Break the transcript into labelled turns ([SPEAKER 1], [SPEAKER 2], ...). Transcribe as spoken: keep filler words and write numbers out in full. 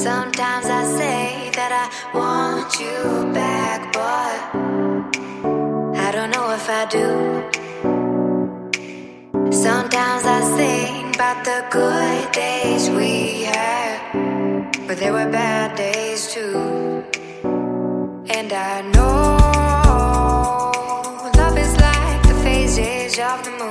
[SPEAKER 1] Sometimes I say that I want you back, but I don't know if I do. Sometimes I think about the good days we had, but there were bad days too. And I know love is like the phases of the moon.